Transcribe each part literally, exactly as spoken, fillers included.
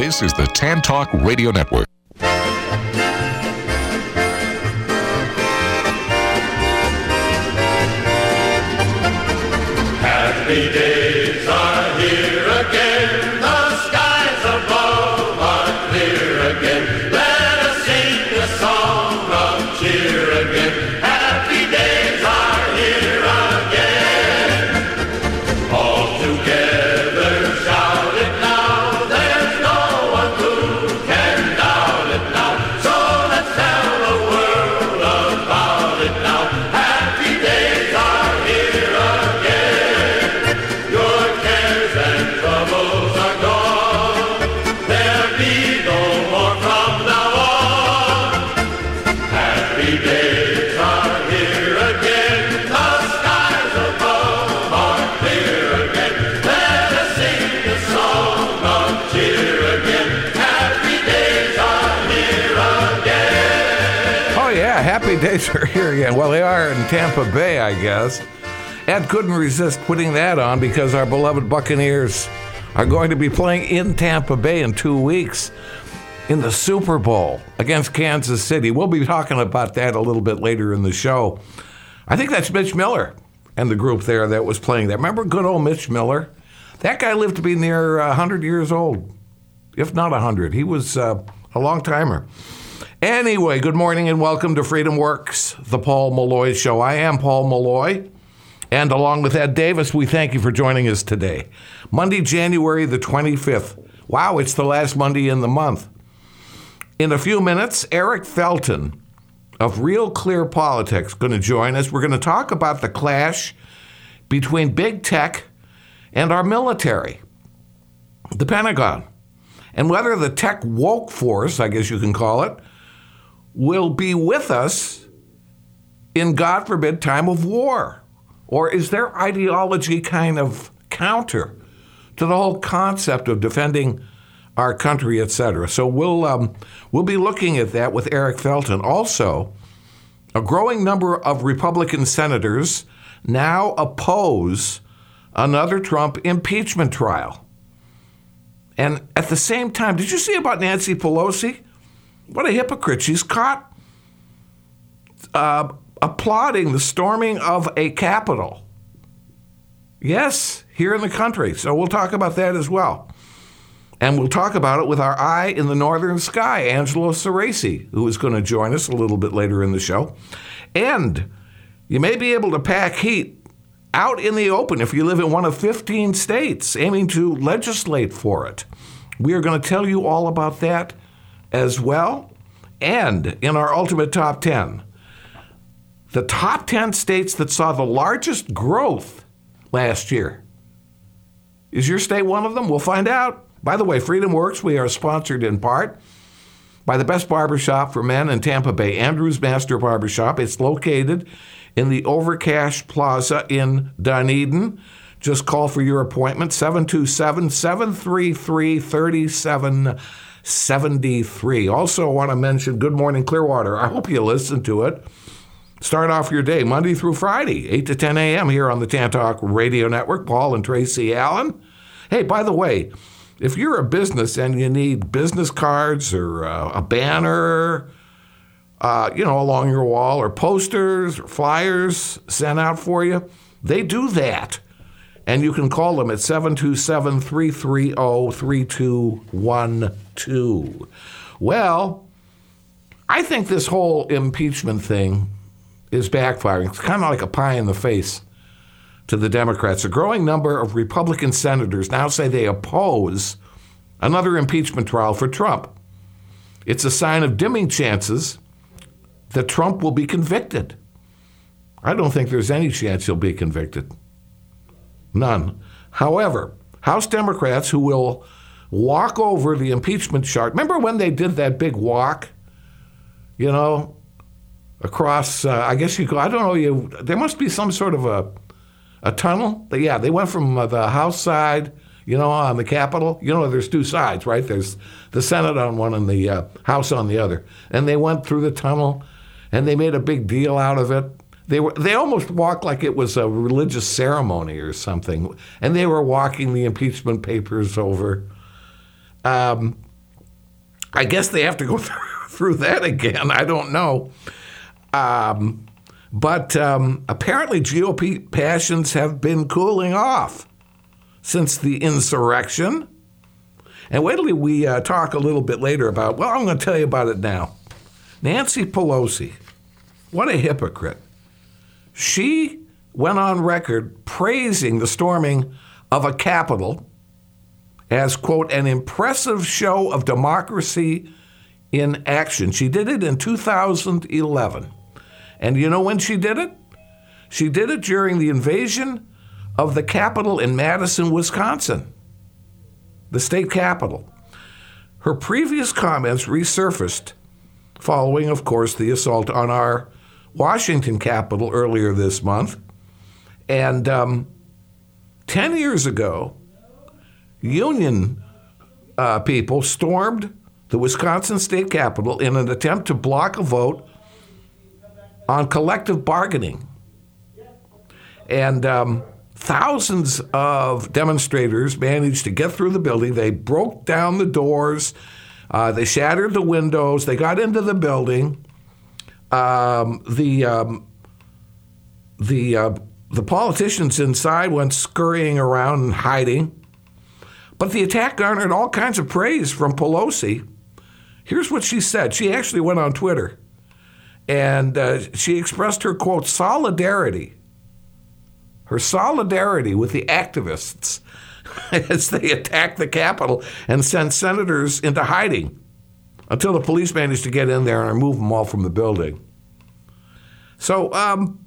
This is the Tan Talk Radio Network. Happy days are here again. The skies above are clear again. Let us sing a song of cheer again. Happy days are here again. All together shout it now. There's no one who can doubt it now. So let's tell the world about it now. Happy days are here again. Your cares and troubles are gone. There'll be no more from now on. Happy days are here again. The skies above are clear again. Let us sing a song of cheer again. Happy days are here again. Oh, yeah, happy days are here again. Well, they are in Tampa Bay, I guess. Ed couldn't resist putting that on because our beloved Buccaneers are going to be playing in Tampa Bay in two weeks in the Super Bowl against Kansas City. We'll be talking about that a little bit later in the show. I think that's Mitch Miller and the group there that was playing that. Remember good old Mitch Miller? That guy lived to be near uh, one hundred years old, if not one hundred. He was uh, a long-timer. Anyway, good morning and welcome to Freedom Works, the Paul Malloy Show. I am Paul Malloy, and along with Ed Davis, we thank you for joining us today. Monday, January the twenty-fifth. Wow, it's the last Monday in the month. In a few minutes, Eric Felton of Real Clear Politics is going to join us. We're going to talk about the clash between big tech and our military, the Pentagon, and whether the tech woke force, I guess you can call it, will be with us in, God forbid, time of war. Or is their ideology kind of counter to the whole concept of defending our country, et cetera? So we'll um, we'll be looking at that with Eric Felton. Also, a growing number of Republican senators now oppose another Trump impeachment trial. And at the same time, did you see about Nancy Pelosi? What a hypocrite. She's caught uh, applauding the storming of a Capitol. Yes, here in the country. So we'll talk about that as well. And we'll talk about it with our eye in the northern sky, Angelo Ceresi, who is going to join us a little bit later in the show. And you may be able to pack heat out in the open if you live in one of fifteen states aiming to legislate for it. We are going to tell you all about that as well. And in our Ultimate Top ten, the top ten states that saw the largest growth last year. Is your state one of them? We'll find out. By the way, Freedom Works, we are sponsored in part by the best barbershop for men in Tampa Bay, Andrews Master Barbershop. It's located in the Overcash Plaza in Dunedin. Just call for your appointment, seven two seven, seven three three, three seven seven three. Also, I want to mention Good Morning Clearwater. I hope you listen to it. Start off your day Monday through Friday, eight to ten a.m. here on the Tan Talk Radio Network. Paul and Tracy Allen. Hey, by the way, if you're a business and you need business cards or uh, a banner, uh, you know, along your wall, or posters or flyers sent out for you, they do that. And you can call them at seven two seven, three three zero, three two one two. Well, I think this whole impeachment thing is backfiring. It's kind of like a pie in the face to the Democrats. A growing number of Republican senators now say they oppose another impeachment trial for Trump. It's a sign of dimming chances that Trump will be convicted. I don't think there's any chance he'll be convicted. None. However, House Democrats who will walk over the impeachment chart. Remember when they did that big walk, you know, across, uh, I guess you go, I don't know, you. there must be some sort of a a tunnel. Yeah, they went from uh, the House side, you know, on the Capitol. You know, there's two sides, right? There's the Senate on one and the uh, House on the other. And they went through the tunnel, and they made a big deal out of it. They were they almost walked like it was a religious ceremony or something, and they were walking the impeachment papers over. Um, I guess they have to go th- through that again. I don't know. Um, but um, apparently G O P passions have been cooling off since the insurrection. And wait till we uh, talk a little bit later about, well, I'm going to tell you about it now. Nancy Pelosi, what a hypocrite. She went on record praising the storming of a Capitol as, quote, an impressive show of democracy in action. She did it in two thousand eleven. And you know when she did it? She did it during the invasion of the Capitol in Madison, Wisconsin, the state capitol. Her previous comments resurfaced following, of course, the assault on our Washington Capitol earlier this month. And um, ten years ago, Union uh, people stormed the Wisconsin state capitol in an attempt to block a vote on collective bargaining. And um, thousands of demonstrators managed to get through the building. They broke down the doors. Uh, they shattered the windows. They got into the building. Um, the um, the uh, the politicians inside went scurrying around and hiding. But the attack garnered all kinds of praise from Pelosi. Here's what she said. She actually went on Twitter, and uh, she expressed her, quote, solidarity, her solidarity with the activists as they attacked the Capitol and sent senators into hiding until the police managed to get in there and remove them all from the building. So um,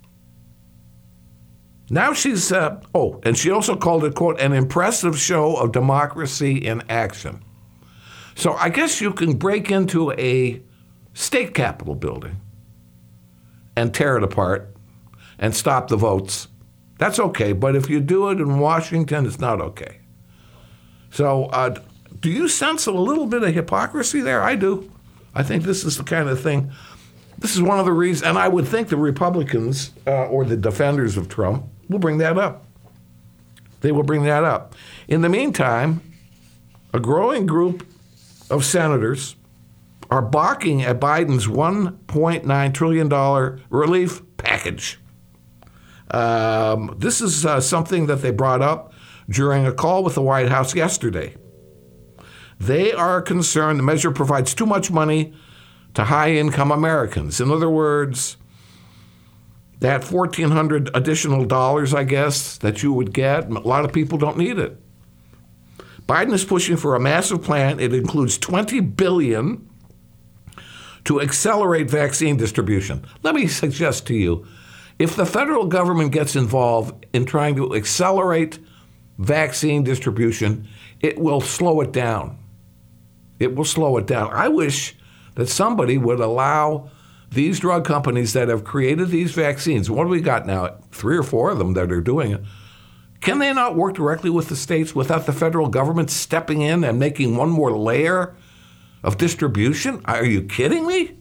now she's, uh, oh, and she also called it, quote, an impressive show of democracy in action. So I guess you can break into a state capitol building and tear it apart and stop the votes. That's okay, but if you do it in Washington, it's not okay. So uh, do you sense a little bit of hypocrisy there? I do. I think this is the kind of thing, this is one of the reasons, and I would think the Republicans uh, or the defenders of Trump will bring that up. They will bring that up. In the meantime, a growing group of senators are balking at Biden's one point nine trillion dollars relief package. Um, this is uh, something that they brought up during a call with the White House yesterday. They are concerned the measure provides too much money to high-income Americans. In other words, that fourteen hundred dollars additional dollars, I guess, that you would get, a lot of people don't need it. Biden is pushing for a massive plan. It includes twenty billion dollars to accelerate vaccine distribution. Let me suggest to you, if the federal government gets involved in trying to accelerate vaccine distribution, it will slow it down. It will slow it down. I wish that somebody would allow these drug companies that have created these vaccines, what do we got now? Three or four of them that are doing it. Can they not work directly with the states without the federal government stepping in and making one more layer of distribution? Are you kidding me?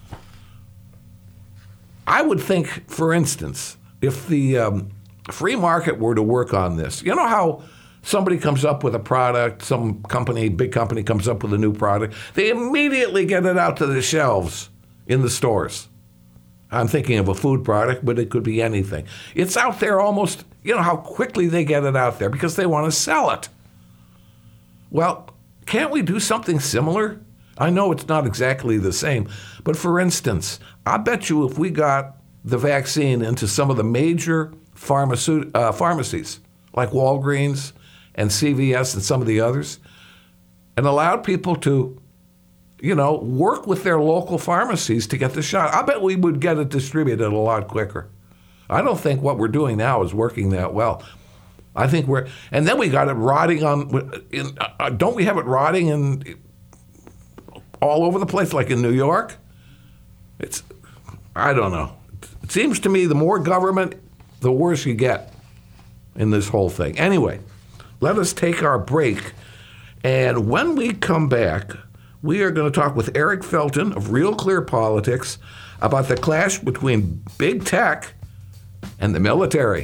I would think, for instance, if the um, free market were to work on this, you know how somebody comes up with a product, some company, big company comes up with a new product, they immediately get it out to the shelves in the stores. I'm thinking of a food product, but it could be anything. It's out there almost, you know how quickly they get it out there because they want to sell it. Well, can't we do something similar? I know it's not exactly the same, but for instance, I bet you if we got the vaccine into some of the major pharmaceut- uh, pharmacies, like Walgreens and C V S and some of the others, and allowed people to, you know, work with their local pharmacies to get the shot, I bet we would get it distributed a lot quicker. I don't think what we're doing now is working that well. I think we're, and then we got it rotting on, in, uh, don't we have it rotting in all over the place, like in New York? It's, I don't know. It seems to me the more government, the worse you get in this whole thing. Anyway, let us take our break. And when we come back, we are going to talk with Eric Felton of Real Clear Politics about the clash between big tech and the military.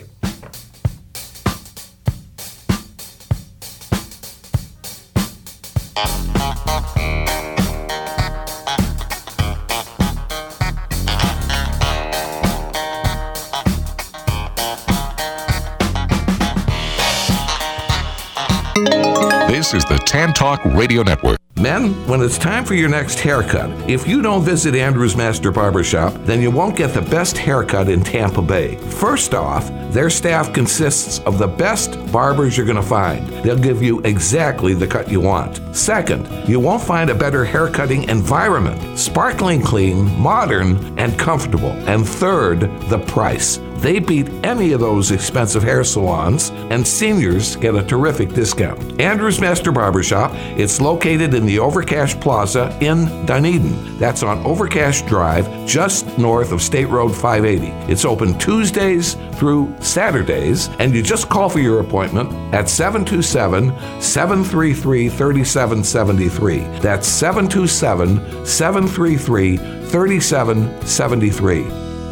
This is the Tan Talk Radio Network. Men, when it's time for your next haircut, if you don't visit Andrew's Master Barbershop, then you won't get the best haircut in Tampa Bay. First off, their staff consists of the best barbers you're going to find. They'll give you exactly the cut you want. Second, you won't find a better haircutting environment. Sparkling clean, modern, and comfortable. And third, the price. They beat any of those expensive hair salons, and seniors get a terrific discount. Andrew's Master Barbershop, it's located in the Overcash Plaza in Dunedin. That's on Overcash Drive, just north of State Road five eighty. It's open Tuesdays through Saturdays, and you just call for your appointment at seven two seven, seven three three, three seven seven three. That's seven two seven, seven three three, three seven seven three.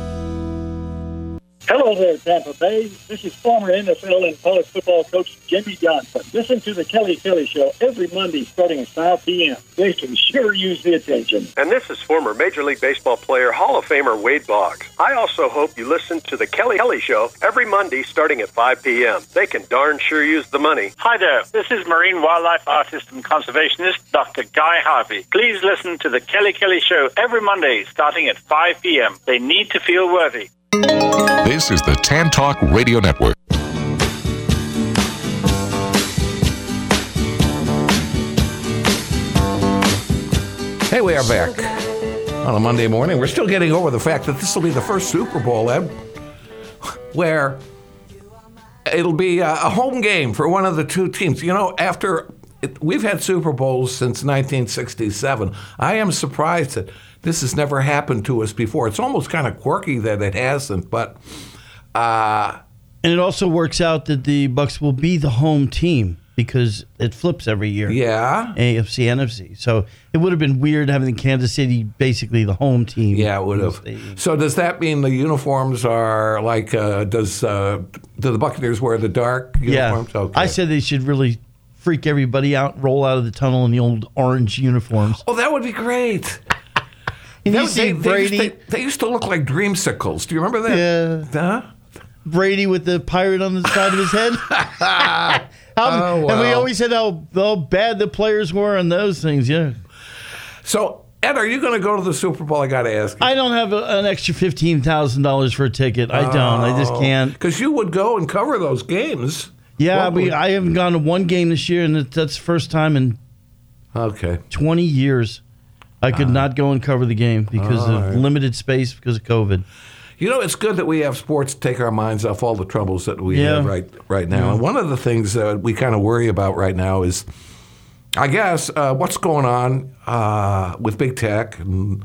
Hello there, Tampa Bay. This is former N F L and college football coach Jimmy Johnson. Listen to the Kelly Kelly Show every Monday starting at five p.m. They can sure use the attention. And this is former Major League Baseball player, Hall of Famer Wade Boggs. I also hope you listen to the Kelly Kelly Show every Monday starting at five p.m. They can darn sure use the money. Hi there. This is marine wildlife artist and conservationist Doctor Guy Harvey. Please listen to the Kelly Kelly Show every Monday starting at five p.m. They need to feel worthy. This is the Tan Talk Radio Network. Hey, we are back on a Monday morning. We're still getting over the fact that this will be the first Super Bowl, Ed, where it'll be a home game for one of the two teams. You know, after it, we've had Super Bowls since nineteen sixty-seven. I am surprised that this has never happened to us before. It's almost kind of quirky that it hasn't, but uh, and it also works out that the Bucs will be the home team because it flips every year. Yeah, A F C, N F C. So it would have been weird having Kansas City basically the home team. Yeah, it would have. So does that mean the uniforms are like? Uh, does uh, do the Buccaneers wear the dark uniforms? Yeah, okay. I said they should really freak everybody out, roll out of the tunnel in the old orange uniforms. Oh, that would be great. And That you was- see they, Brady, They used, to, they used to look like dreamsicles. Do you remember that? yeah, Huh? Brady with the pirate on the side of his head. How, Oh, And we wow. always said how, how bad the players were on those things. Yeah, So, Ed, are you going to go to the Super Bowl? I got to ask you. I don't have a, an extra fifteen thousand dollars for a ticket. I don't. I just can't. Because you would go and cover those games. Yeah, What we, would- I haven't gone to one game this year, and it- that's the first time in Okay. twenty years I could not go and cover the game because all of right. limited space because of COVID. You know, it's good that we have sports to take our minds off all the troubles that we Yeah. have right right now. And one of the things that we kind of worry about right now is, I guess, uh, what's going on uh, with big tech and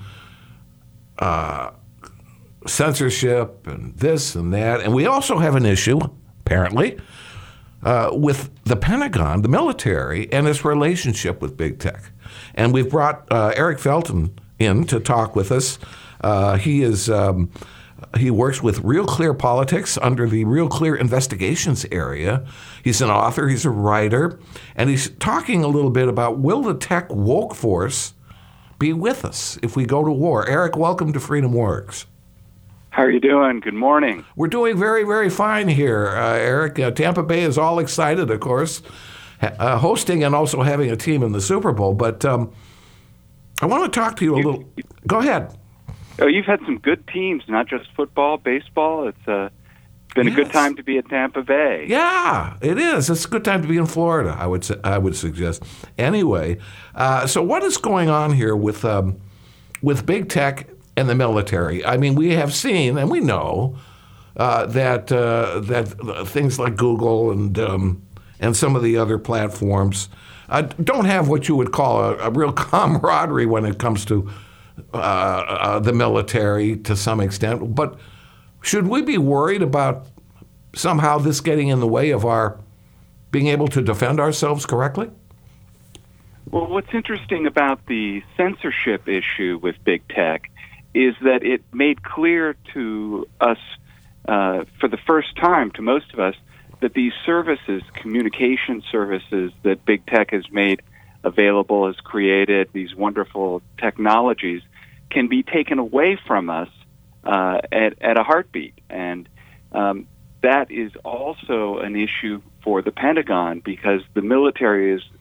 uh, censorship and this and that. And we also have an issue, apparently, uh, with the Pentagon, the military, and its relationship with big tech. And we've brought uh, Eric Felton in to talk with us. Uh, he is um, he works with Real Clear Politics under the Real Clear Investigations area. He's an author, he's a writer, and he's talking a little bit about will the tech woke force be with us if we go to war? Eric, welcome to Freedom Works. How are you doing? Good morning. We're doing very, very fine here, uh, Eric. Uh, Tampa Bay is all excited, of course, uh, hosting and also having a team in the Super Bowl. But um, I want to talk to you a little. Go ahead. Oh, you've had some good teams, not just football, baseball. It's uh, been a good Yes. time to be at Tampa Bay. Yeah, it is. It's a good time to be in Florida, I would, su- I would suggest. Anyway, uh, so what is going on here with um, with big tech and the military? I mean, we have seen and we know uh, that uh, that things like Google and um, and some of the other platforms uh, don't have what you would call a, a real camaraderie when it comes to uh, uh, the military to some extent. But should we be worried about somehow this getting in the way of our being able to defend ourselves correctly? Well, what's interesting about the censorship issue with big tech is that it made clear to us uh, for the first time, to most of us, that these services, communication services that big tech has made available, has created, these wonderful technologies, can be taken away from us uh, at, at a heartbeat. And um, that is also an issue for the Pentagon because the military is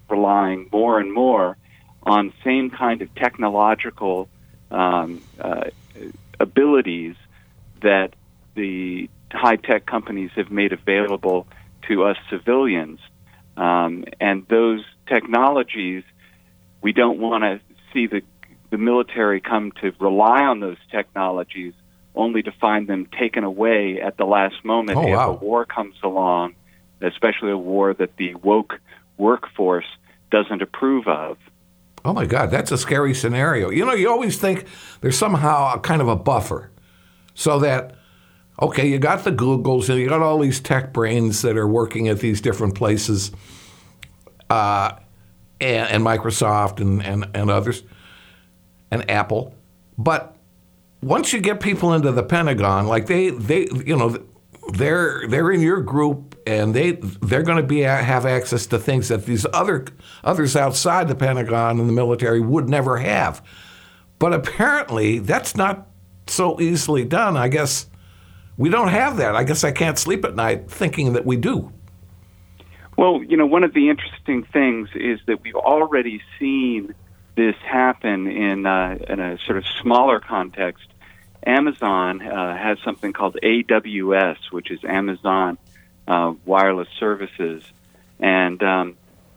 relying more and more on same kind of technological um, uh, abilities that the high-tech companies have made available to us civilians. Um, and those technologies, we don't want to see the, the military come to rely on those technologies only to find them taken away at the last moment Oh, if wow. a war comes along, especially a war that the woke workforce doesn't approve of. Oh, my God, that's a scary scenario. You know, you always think there's somehow a kind of a buffer so that, okay, you got the Googles and you got all these tech brains that are working at these different places, uh, and, and Microsoft and, and, and others, and Apple. But once you get people into the Pentagon, like they, they you know, they're they're in your group, and they they're going to be have access to things that these other others outside the Pentagon and the military would never have. But apparently, that's not so easily done. I guess we don't have that. I guess I can't sleep at night thinking that we do. Well, you know, one of the interesting things is that we've already seen this happen in uh, in a sort of smaller context. Amazon uh, has something called A W S, which is Amazon uh, Wireless Services, and um,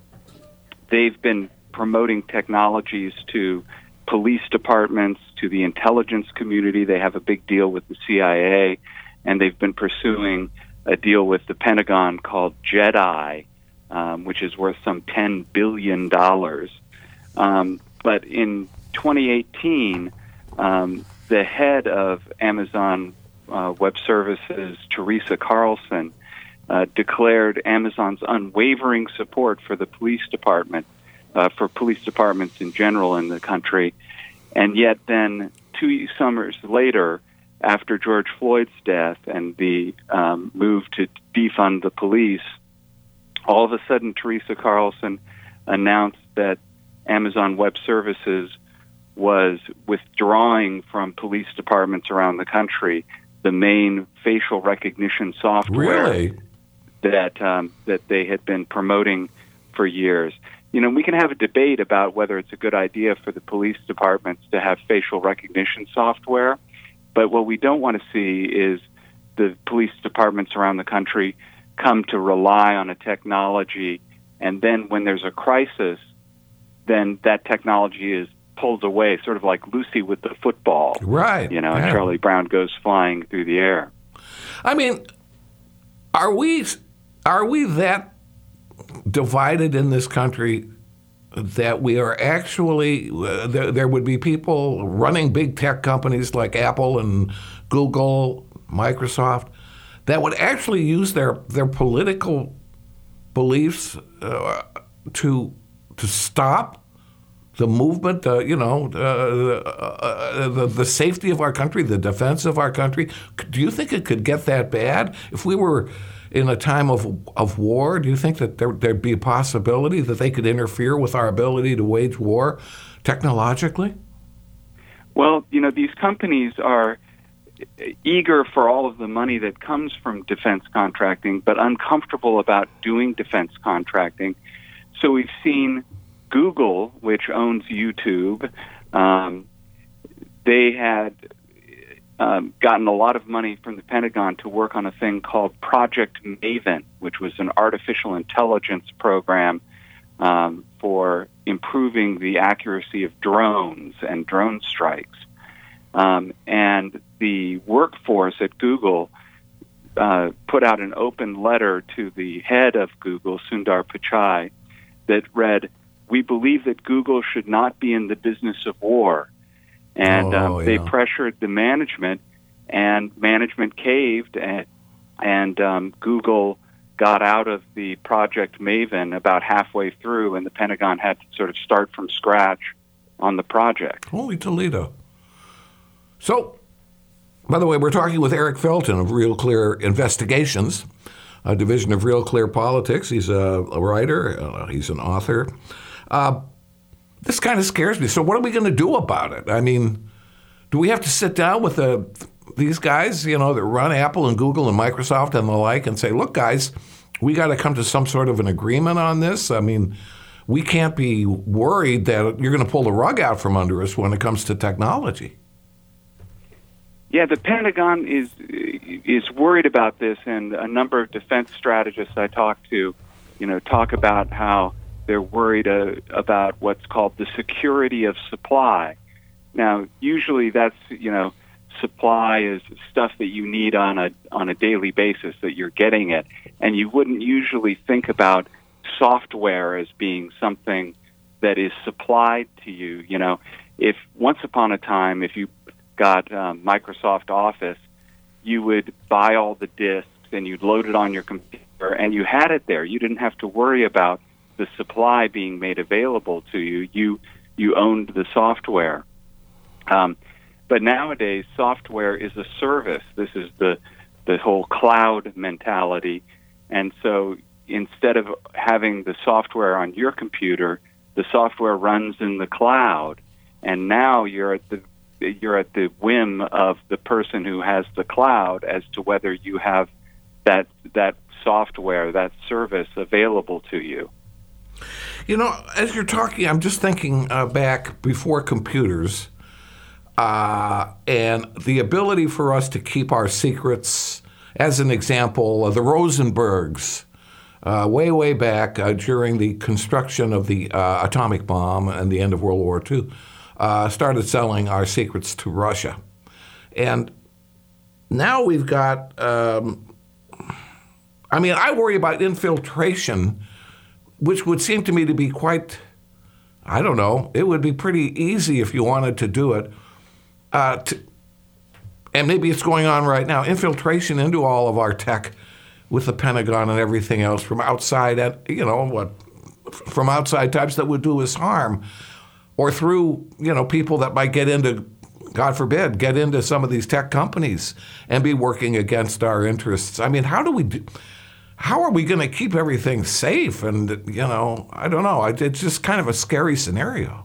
they've been promoting technologies to police departments, to the intelligence community. They have a big deal with the C I A, and they've been pursuing a deal with the Pentagon called JEDI, um, which is worth some ten billion dollars. Um, but in twenty eighteen, um, the head of Amazon uh, Web Services, Teresa Carlson, uh, declared Amazon's unwavering support for the police department, uh, for police departments in general in the country. And yet then two summers later, after George Floyd's death and the um, move to defund the police, all of a sudden Teresa Carlson announced that Amazon Web Services was withdrawing from police departments around the country the main facial recognition software Really? that um, that they had been promoting for years. You know, we can have a debate about whether it's a good idea for the police departments to have facial recognition software, but what we don't want to see is the police departments around the country come to rely on a technology, and then when there's a crisis, then that technology is pulled away, sort of like Lucy with the football. Right. You know, yeah. and Charlie Brown goes flying through the air. I mean, are we are we that divided in this country that we are actually uh, there, there would be people running big tech companies like Apple and Google, Microsoft, that would actually use their their political beliefs uh, to to stop the movement, uh, you know, uh, uh, the, the safety of our country, the defense of our country. Do you think it could get that bad? If we were in a time of of war, do you think that there, there'd be a possibility that they could interfere with our ability to wage war technologically? Well, you know, these companies are eager for all of the money that comes from defense contracting, but uncomfortable about doing defense contracting. So we've seen Google, which owns YouTube, um, they had um, gotten a lot of money from the Pentagon to work on a thing called Project Maven, which was an artificial intelligence program um, for improving the accuracy of drones and drone strikes. Um, and the workforce at Google uh, put out an open letter to the head of Google, Sundar Pichai, that read, "We believe that Google should not be in the business of war." And oh, um, they yeah. pressured the management, and management caved, and, and um, Google got out of the Project Maven about halfway through, and the Pentagon had to sort of start from scratch on the project. Holy Toledo. So, by the way, we're talking with Eric Felton of Real Clear Investigations, a division of Real Clear Politics. He's a, a writer. Uh, he's an author. Uh, this kind of scares me. So what are we going to do about it? I mean, do we have to sit down with the, these guys, you know, that run Apple and Google and Microsoft and the like and say, look, guys, we got to come to some sort of an agreement on this? I mean, we can't be worried that you're going to pull the rug out from under us when it comes to technology. Yeah, the Pentagon is is worried about this, and a number of defense strategists I talk to, you know, talk about how they're worried uh, about what's called the security of supply. Now, usually that's, you know, supply is stuff that you need on a on a daily basis, that you're getting it, and you wouldn't usually think about software as being something that is supplied to you. You know, if once upon a time, if you got um, Microsoft Office, you would buy all the disks and you'd load it on your computer, and you had it there. You didn't have to worry about the supply being made available to you. You you owned the software. Um, but nowadays, software is a service. This is the the whole cloud mentality. And so instead of having the software on your computer, the software runs in the cloud. And now you're at the you're at the whim of the person who has the cloud as to whether you have that that software, that service available to you. You know, as you're talking, I'm just thinking uh, back before computers, uh, and the ability for us to keep our secrets. As an example, uh, the Rosenbergs, uh, way, way back uh, during the construction of the uh, atomic bomb and the end of World War Two, uh, started selling our secrets to Russia. And now we've got, um, I mean, I worry about infiltration, which would seem to me to be quite, I don't know, it would be pretty easy if you wanted to do it. Uh, to, and maybe it's going on right now, infiltration into all of our tech with the Pentagon and everything else from outside, at, you know, what, from outside types that would do us harm, or through, you know, people that might get into, God forbid, get into some of these tech companies and be working against our interests. I mean, how do we do... How are we going to keep everything safe? And, you know, I don't know. It's just kind of a scary scenario.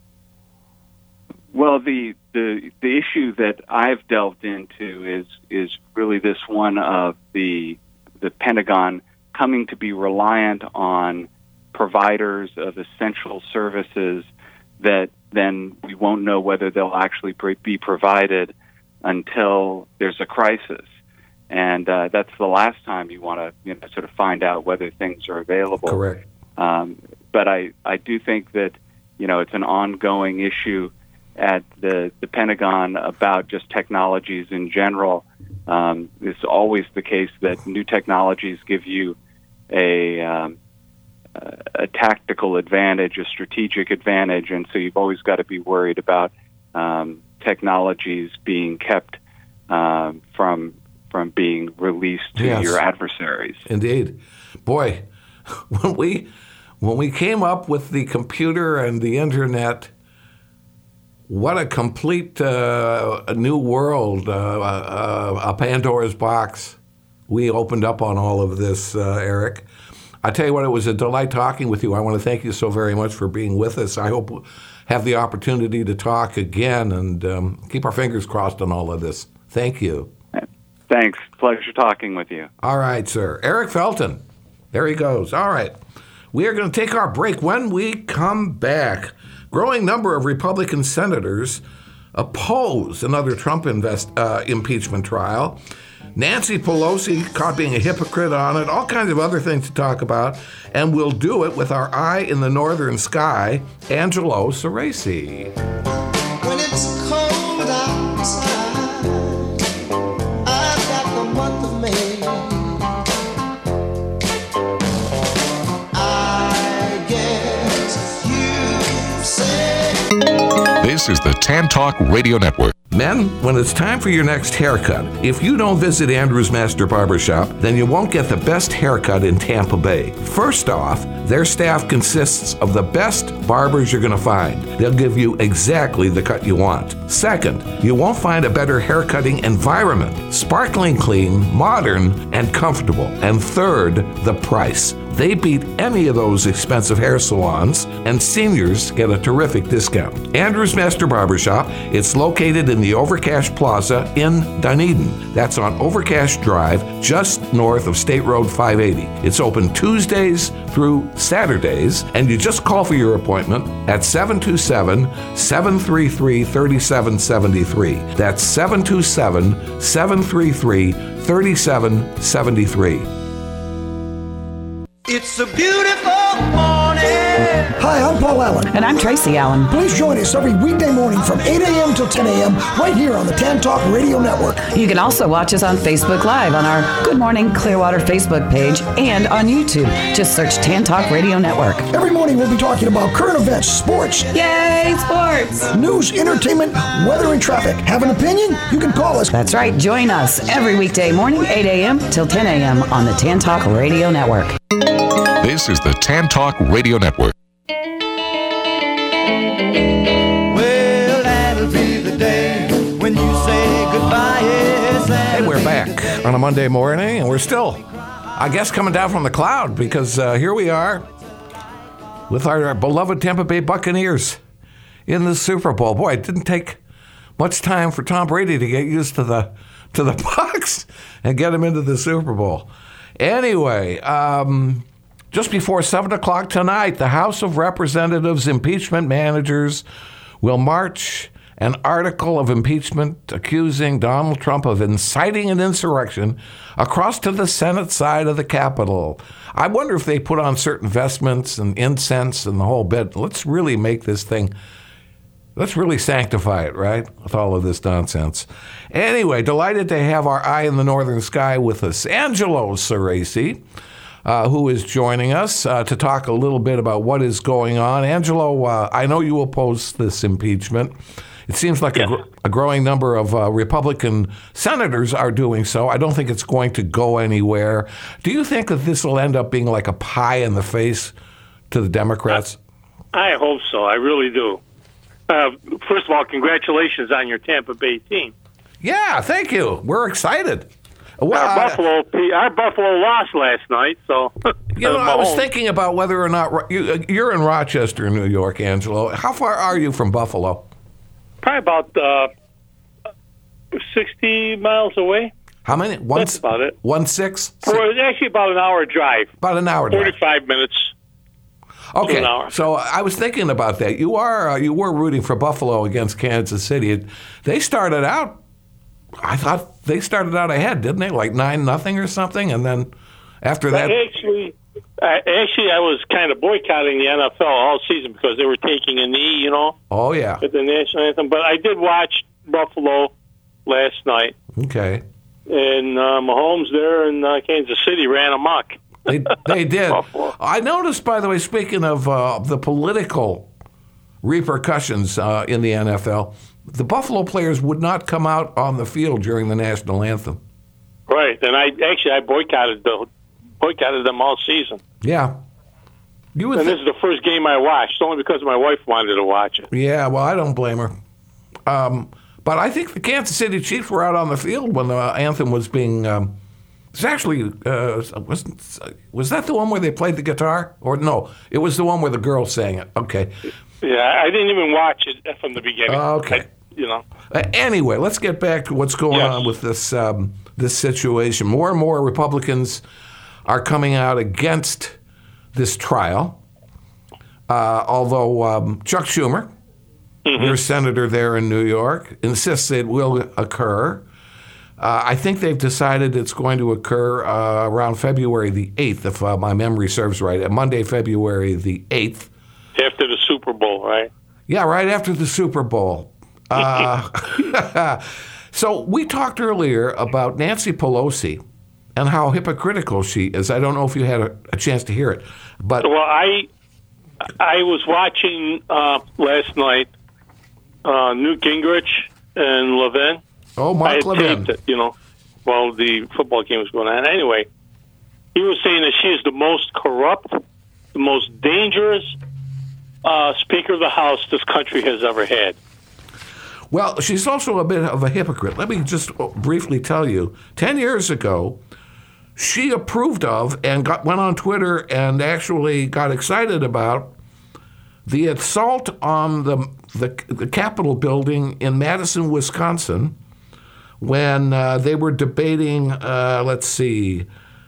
Well, the the the issue that I've delved into is is really this one of the the Pentagon coming to be reliant on providers of essential services that then we won't know whether they'll actually be provided until there's a crisis. And uh, that's the last time you want to, you know, sort of find out whether things are available. Correct. Um, but I, I do think that, you know, it's an ongoing issue at the, the Pentagon about just technologies in general. Um, it's always the case that new technologies give you a um, a tactical advantage, a strategic advantage, and so you've always got to be worried about um, technologies being kept um, from. from being released to yes. your adversaries. Indeed. Boy, when we when we came up with the computer and the internet, what a complete uh, a new world, uh, uh, a Pandora's box we opened up on all of this, uh, Eric. I tell you what, it was a delight talking with you. I want to thank you so very much for being with us. I hope we'll have the opportunity to talk again, and um, keep our fingers crossed on all of this. Thank you. Thanks. Pleasure talking with you. All right, sir. Eric Felton. There he goes. All right. We are going to take our break. When we come back, growing number of Republican senators oppose another Trump invest, uh, impeachment trial. Nancy Pelosi caught being a hypocrite on it. All kinds of other things to talk about. And we'll do it with our eye in the northern sky, Angelo Ceresi. When it's cold outside, This is the Tan Talk Radio Network. Men, when it's time for your next haircut, if you don't visit Andrew's Master Barbershop, then you won't get the best haircut in Tampa Bay. First off, their staff consists of the best barbers you're going to find. They'll give you exactly the cut you want. Second, you won't find a better haircutting environment. Sparkling clean, modern, and comfortable. And third, the price. They beat any of those expensive hair salons, and seniors get a terrific discount. Andrews Master Barbershop, it's located in the Overcash Plaza in Dunedin. That's on Overcash Drive, just north of State Road five eighty. It's open Tuesdays through Saturdays, and you just call for your appointment at seven two seven, seven three three, three seven seven three. That's seven two seven, seven three three, three seven seven three. It's a beautiful morning. Hi, I'm Paul Allen. And I'm Tracy Allen. Please join us every weekday morning from eight a.m. till ten a.m. right here on the Tan Talk Radio Network. You can also watch us on Facebook Live on our Good Morning Clearwater Facebook page and on YouTube. Just search Tan Talk Radio Network. Every morning we'll be talking about current events, sports. Yay, sports! News, entertainment, weather, and traffic. Have an opinion? You can call us. That's right. Join us every weekday morning, eight a.m. till ten a.m. on the Tan Talk Radio Network. This is the Tan Talk Radio Network. Well, that'll be the day when you say goodbye. Yes, Hey, we're back on a Monday morning, and we're still, I guess, coming down from the cloud because uh, here we are with our beloved Tampa Bay Buccaneers in the Super Bowl. Boy, it didn't take much time for Tom Brady to get used to the to the Bucs and get him into the Super Bowl. Anyway, um, just before seven o'clock tonight, the House of Representatives impeachment managers will march an article of impeachment accusing Donald Trump of inciting an insurrection across to the Senate side of the Capitol. I wonder if they put on certain vestments and incense and the whole bit. Let's really make this thing, let's really sanctify it, right, with all of this nonsense. Anyway, delighted to have our eye in the northern sky with us, Angelo Ceresi, uh, who is joining us uh, to talk a little bit about what is going on. Angelo, uh, I know you oppose this impeachment. It seems like yes. a, gr- a growing number of uh, Republican senators are doing so. I don't think it's going to go anywhere. Do you think that this will end up being like a pie in the face to the Democrats? I, I hope so. I really do. Uh, first of all, congratulations on your Tampa Bay team. Yeah, thank you. We're excited. Well, our Buffalo, our Buffalo lost last night, so. You know, I was thinking about whether or not you, you're in Rochester, New York, Angelo. How far are you from Buffalo? Probably about uh, sixty miles away. How many? One, That's about it. One six? Well, it's actually about an hour drive. About an hour drive. Forty-five minutes. Okay, an hour. So I was thinking about that. You are uh, you were rooting for Buffalo against Kansas City. It, they started out. I thought they started out ahead, didn't they? Like nine nothing or something, and then after that. Actually, I, actually, I was kind of boycotting the N F L all season because they were taking a knee, you know. Oh yeah. At the national anthem, but I did watch Buffalo last night. Okay. And uh, Mahomes there in uh, Kansas City ran amok. They they did. I noticed, by the way, speaking of uh, the political repercussions uh, in the N F L, the Buffalo players would not come out on the field during the national anthem. Right, and I actually I boycotted the boycotted them all season. Yeah. You would and th- this is the first game I watched, only because my wife wanted to watch it. Yeah, well, I don't blame her. Um, but I think the Kansas City Chiefs were out on the field when the anthem was being. Um, it's actually uh, was was that the one where they played the guitar, or no? It was the one where the girl sang it. Okay. Yeah, I didn't even watch it from the beginning. Okay. I, you know. Uh, anyway, let's get back to what's going yes. on with this um, this situation. More and more Republicans are coming out against this trial, uh, although um, Chuck Schumer, mm-hmm. your senator there in New York, insists it will occur. Uh, I think they've decided it's going to occur uh, around February the eighth, if uh, my memory serves right, Monday, February the eighth. After the Super Bowl, right? Yeah, right after the Super Bowl. Uh, so we talked earlier about Nancy Pelosi and how hypocritical she is. I don't know if you had a, a chance to hear it, but well, I I was watching uh, last night uh, Newt Gingrich and Levin. Oh, Mark I had Levin. taped it, you know, while the football game was going on. Anyway, he was saying that she is the most corrupt, the most dangerous uh, Speaker of the House this country has ever had. Well, she's also a bit of a hypocrite. Let me just briefly tell you, ten years ago, she approved of and got, went on Twitter and actually got excited about the assault on the, the, the Capitol building in Madison, Wisconsin, when uh, they were debating, uh, let's see,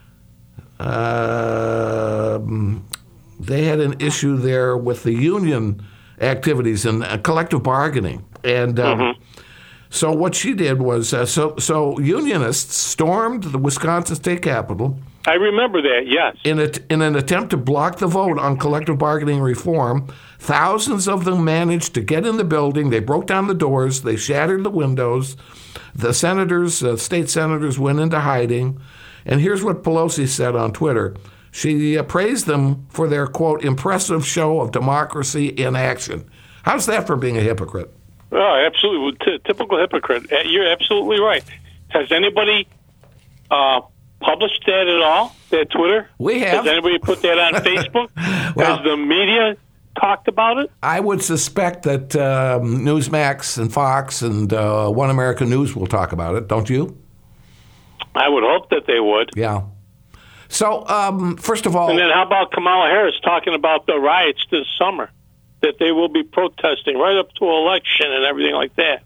uh, they had an issue there with the union activities and uh, collective bargaining. And um, mm-hmm. so what she did was, uh, so, so unionists stormed the Wisconsin State Capitol. I remember that, yes. In, a, in an attempt to block the vote on collective bargaining reform, thousands of them managed to get in the building. They broke down the doors. They shattered the windows. The senators, uh, state senators, went into hiding. And here's what Pelosi said on Twitter. She uh, praised them for their, quote, impressive show of democracy in action. How's that for being a hypocrite? Oh, absolutely. T- typical hypocrite. You're absolutely right. Has anybody uh, published that at all, that Twitter? We have. Has anybody put that on Facebook? Well, Has the media talked about it? I would suspect that um, Newsmax and Fox and uh, One American News will talk about it, don't you? I would hope that they would. Yeah. So, um, first of all... And then how about Kamala Harris talking about the riots this summer, that they will be protesting right up to election and everything like that.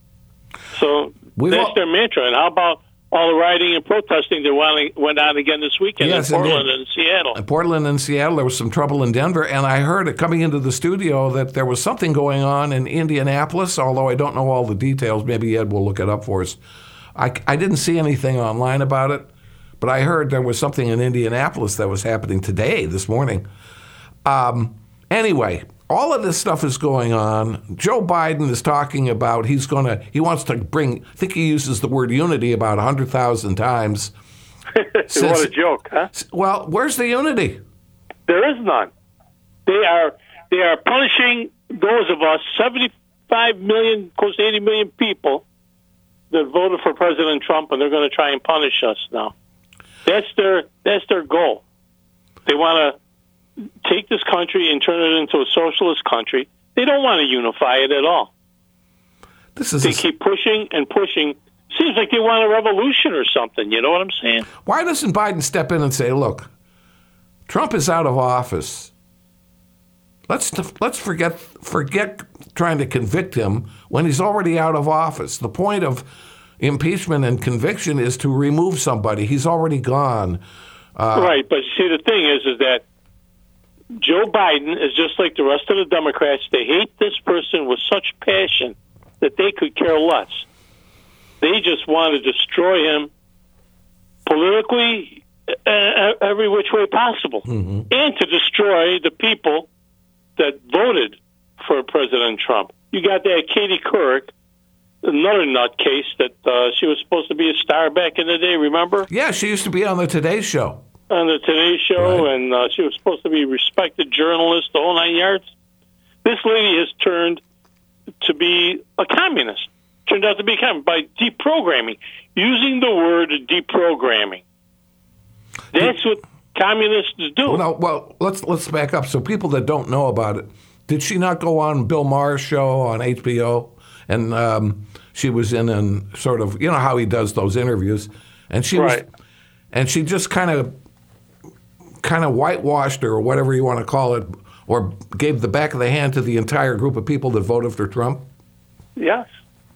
So We've that's all... their mantra. And how about all the rioting and protesting that went on again this weekend yes, in Portland and Seattle? In Portland and Seattle, there was some trouble in Denver, and I heard it coming into the studio that there was something going on in Indianapolis, although I don't know all the details. Maybe Ed will look it up for us. I, I didn't see anything online about it, but I heard there was something in Indianapolis that was happening today, this morning. Um, anyway, all of this stuff is going on. Joe Biden is talking about he's going to, he wants to bring, I think he uses the word unity about one hundred thousand times. Since, what a joke, huh? Well, where's the unity? There is none. They are they are punishing those of us, seventy-five million, close to eighty million people that voted for President Trump, and they're going to try and punish us now. That's their that's their goal. They want to take this country and turn it into a socialist country. They don't want to unify it at all. This is they a... keep pushing and pushing. Seems like they want a revolution or something. You know what I'm saying? Why doesn't Biden step in and say, look, Trump is out of office. Let's let's forget forget trying to convict him when he's already out of office. The point of impeachment and conviction is to remove somebody. He's already gone. Uh, right, but see, the thing is, is that Joe Biden is just like the rest of the Democrats. They hate this person with such passion that they could care less. They just want to destroy him politically, uh, every which way possible, mm-hmm. and to destroy the people that voted for President Trump. You got that Katie Couric, another nutcase that uh, she was supposed to be a star back in the day, remember? Yeah, she used to be on the Today Show. On the Today Show, right. and uh, she was supposed to be a respected journalist, the whole nine yards. This lady has turned to be a communist. Turned out to be a communist by deprogramming, using the word deprogramming. That's what communists do. Well, no, well, let's let's back up. So people that don't know about it, did she not go on Bill Maher's show on H B O? And um, she was in and sort of, you know how he does those interviews, and she right. was, and she just kind of, kind of whitewashed her or whatever you want to call it, or gave the back of the hand to the entire group of people that voted for Trump. Yes.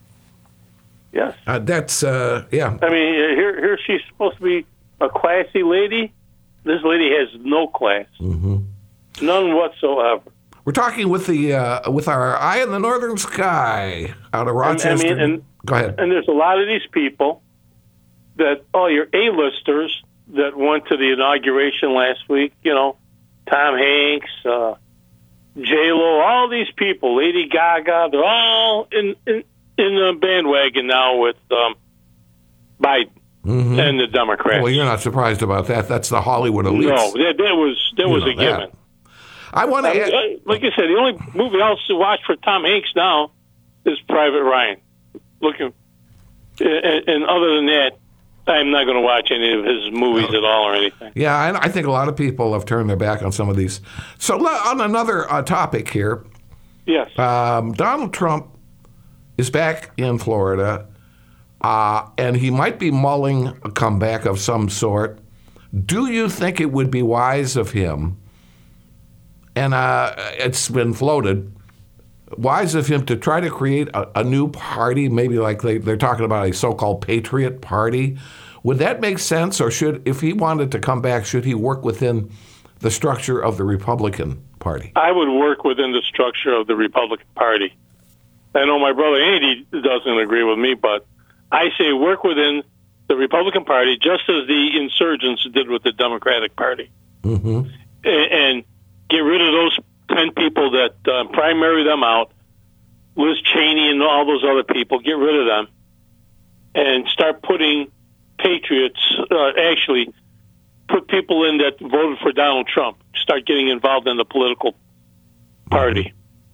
Yes. Uh, that's uh, yeah. I mean, here here she's supposed to be a classy lady. This lady has no class, mm-hmm. none whatsoever. We're talking with the uh, with our eye in the northern sky out of Rochester. And, I mean, and, Go ahead. And there's a lot of these people that all your A-listers that went to the inauguration last week. You know, Tom Hanks, uh, J Lo, all these people, Lady Gaga. They're all in in, in the bandwagon now with um, Biden. Mm-hmm. And the Democrats. Well, you're not surprised about that. That's the Hollywood elite. No, that, that was that you was a that. given. I want to, I mean, like I said, the only movie I'll watch for Tom Hanks now is Private Ryan. Looking, and, and other than that, I'm not going to watch any of his movies no. at all or anything. Yeah, I, I think a lot of people have turned their back on some of these. So on another uh, topic here, yes, um, Donald Trump is back in Florida. Uh, and he might be mulling a comeback of some sort. Do you think it would be wise of him, and uh, it's been floated, wise of him to try to create a, a new party, maybe like they, they're talking about a so-called Patriot Party? Would that make sense, or should, if he wanted to come back, should he work within the structure of the Republican Party? I would work within the structure of the Republican Party. I know my brother Andy doesn't agree with me, but I say work within the Republican Party just as the insurgents did with the Democratic Party. Mm-hmm. And, and get rid of those ten people that uh, primary them out, Liz Cheney and all those other people, get rid of them, and start putting patriots, uh, actually put people in that voted for Donald Trump, start getting involved in the political party.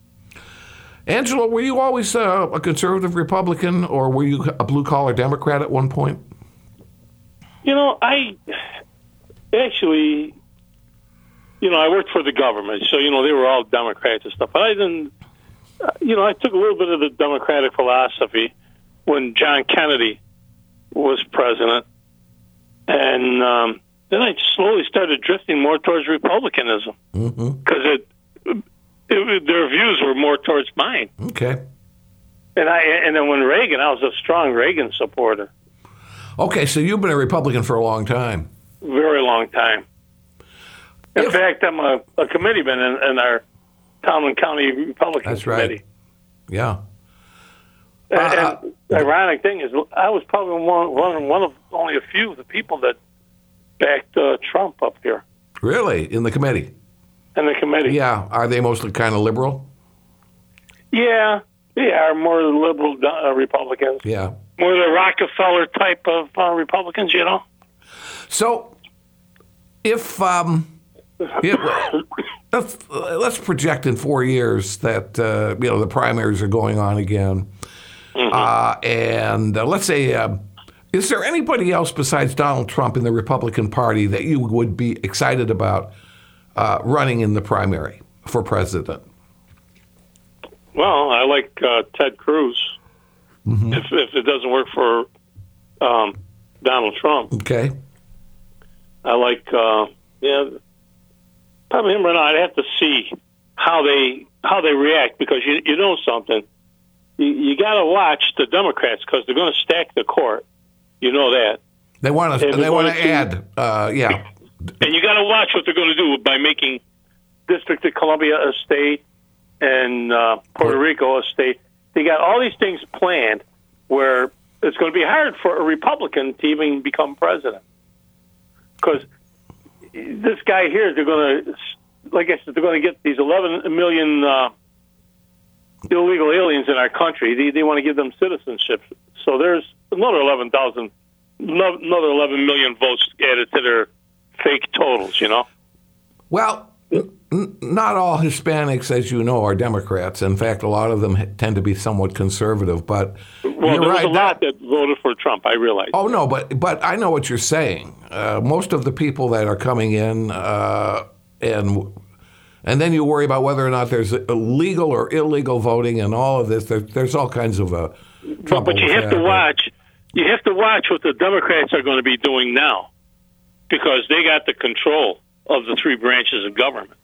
Angela, were you always uh, a conservative Republican, or were you a blue-collar Democrat at one point? You know, I actually, you know, I worked for the government, so, you know, they were all Democrats and stuff. But I didn't, uh, you know, I took a little bit of the Democratic philosophy when John Kennedy was president. And um, then I slowly started drifting more towards Republicanism because mm-hmm. it, it, their views were more towards mine. Okay. And I and then when Reagan, I was a strong Reagan supporter. Okay, so you've been a Republican for a long time. Very long time. In If, fact, I'm a, a committeeman in, in our town and county Republican that's committee. right. Yeah. And, Uh, and the ironic thing is, I was probably one, one, one of only a few of the people that backed uh, Trump up here Really? In the committee? in the committee. Yeah. Are they mostly kind of liberal? Yeah, they are more liberal uh, Republicans. Yeah. More the Rockefeller type of uh, Republicans, you know? So, if um, it, let's let's project in four years that uh, you know the primaries are going on again, Mm-hmm. uh, and uh, let's say, uh, is there anybody else besides Donald Trump in the Republican Party that you would be excited about uh, running in the primary for president? Well, I like uh, Ted Cruz. Mm-hmm. If, if it doesn't work for um, Donald Trump, Okay. I like, uh, yeah, probably him right now. I'd have to see how they how they react because you you know something, you, you got to watch the Democrats because they're going to stack the court. You know that They want to. And They they're want to going to- add. Uh, yeah. and you got to watch what they're going to do by making District of Columbia a state and uh, Puerto Rico a state. They got all these things planned where it's going to be hard for a Republican to even become president. Because this guy here, they're going to, like I said, they're going to get these eleven million uh, illegal aliens in our country. They, they want to give them citizenship. So there's another eleven thousand, another eleven million votes added to their fake totals, you know? Well, n- not all Hispanics, as you know, are Democrats. In fact, a lot of them tend to be somewhat conservative. But Well, you're there was right. a lot that voted for Trump, I realize. Oh no, but but I know what you're saying. Uh, most of the people that are coming in, uh, and and then you worry about whether or not there's legal or illegal voting and all of this. There, there's all kinds of uh, trouble. But you with have that. to watch. You have to watch what the Democrats are going to be doing now, because they got the control of the three branches of government.